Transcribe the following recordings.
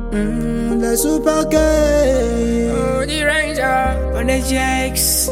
The super gay. Oh, the Ranger on the Jakes.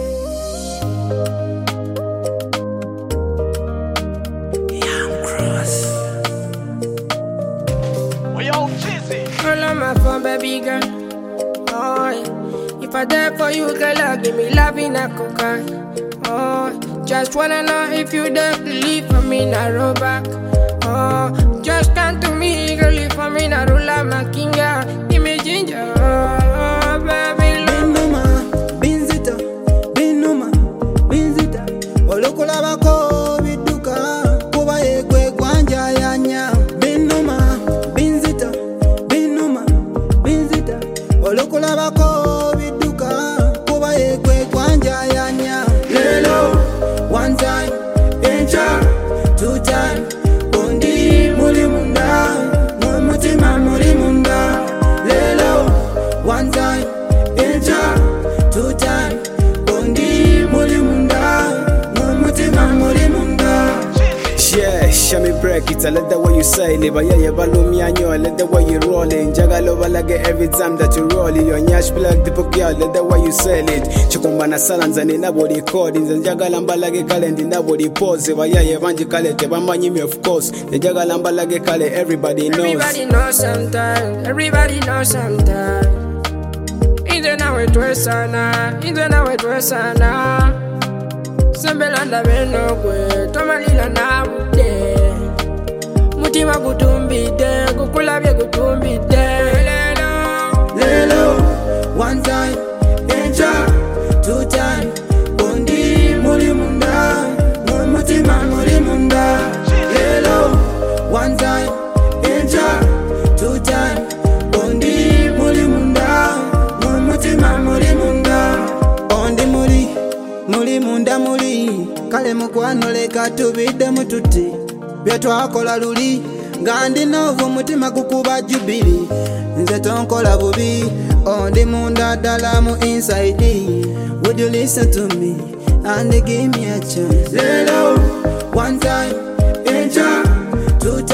All on my phone, baby girl. Oh, yeah. If I die for you, girl, I'll give me love in a coca. Oh, just wanna know if you don't believe for me, not roll back. Oh, just come to me, girl, if I'm in a roll, I'm a king. Give me ginger, oh, baby. Binuma, binzita, binuma, binzita. Olokola bako biduka, kuba yekwe kwanja yanya. Binuma, binzita, binuma, binzita. Olokola bako biduka, kuba yekwe kwanja yanya. Lelo, one time, encha, two time. Bondi muri munda, mumutima muri munda. Lelo, one time, encha, two time. Bondi muri munda, mumutima muri munda. Yeah, show me break it. I let the way you say it. But yeah, you balloon me and you. I let the way you roll it. Jagalo balage every time that you roll it. Your nyash black tipo girl. Let the way you sell it. Chukumbana salans and nobody coding. And jagalamba lage calendar nobody pose. But yeah, you vanji kale te bambanyi me of course. The jagalamba lage kale everybody knows. Everybody knows sometimes. Everybody knows sometimes. Inze nawe twesana. Inze nawe twesana. Sembelanda beno kwe. Tomalila na bude. Mutima kutumbide. Kukulabye kutumbide. Lelo, one time, encha, two time. Bondi muri munda, mumutima muri munda. Lelo, one time, encha, two time. Bondi muri munda, mumutima muri munda. Bondi muri munda muri. Kale mukwano leka tubide mututi. Byetwakola luli. Ngandi novu mutima kukuba jubili. Nze tonkola bubi. Ondi munda dala mu inside. Would you listen to me and give me a chance? Lelo, one time, encha, two time.